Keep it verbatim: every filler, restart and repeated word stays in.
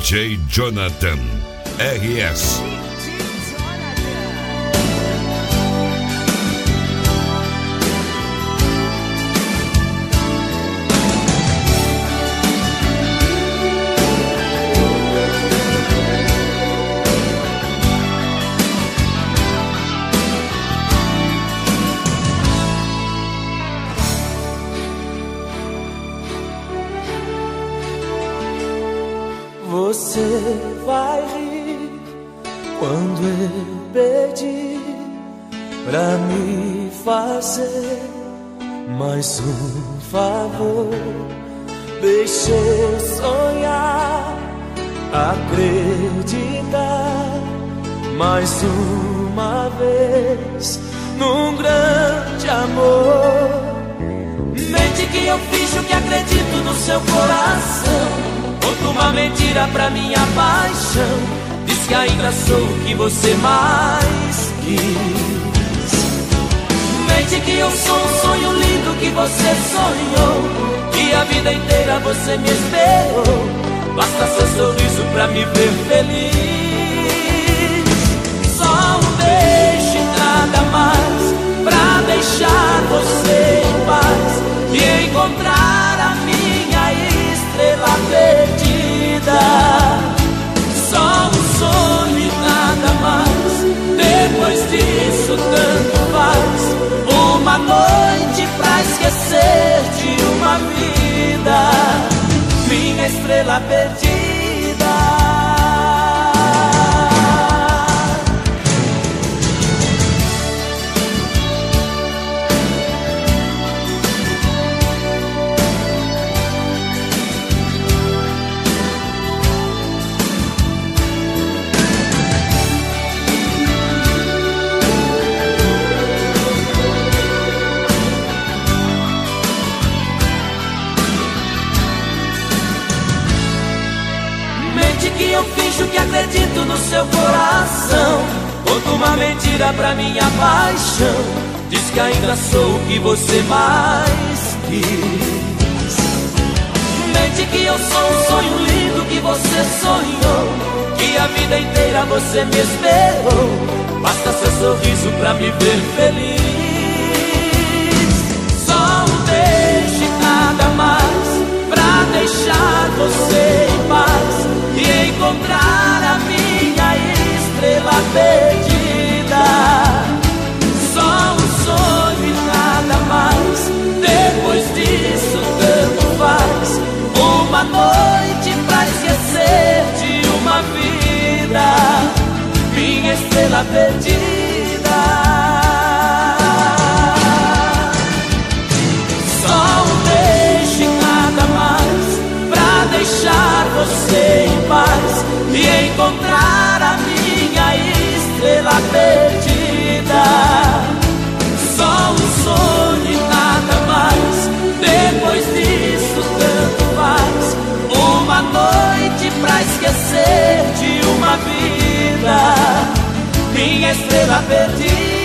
J Jonathan R S. Você vai rir quando eu pedir pra me fazer mais um favor. Deixa eu sonhar, acreditar mais uma vez num grande amor. Mente que eu finjo que acredito no seu coração. Conta uma mentira pra minha paixão. Diz que ainda sou o que você mais quis. Mente que eu sou um sonho lindo que você sonhou, que a vida inteira você me esperou. Basta seu sorriso pra me ver feliz. Só um beijo e nada mais pra deixar você em paz e encontrar a minha estrela perdida. Só um sonho e nada mais. Depois disso tanto faz. Uma noite pra esquecer de uma vida, minha estrela perdida. Que eu finjo que acredito no seu coração. Conto uma mentira pra minha paixão. Diz que ainda sou o que você mais quis. Mente que eu sou um sonho lindo que você sonhou, que a vida inteira você me esperou. Basta seu sorriso pra me ver feliz. Só um beijo e nada mais pra deixar você em paz e encontrar a minha estrela perdida. Só um sonho e nada mais. Depois disso tanto faz. Uma noite pra esquecer de uma vida, minha estrela perdida. Só um beijo e nada mais pra deixar você em paz e encontrar a minha estrela perdida. Só um sonho e nada mais. Depois disso tanto faz. Uma noite pra esquecer de uma vida, minha estrela perdida.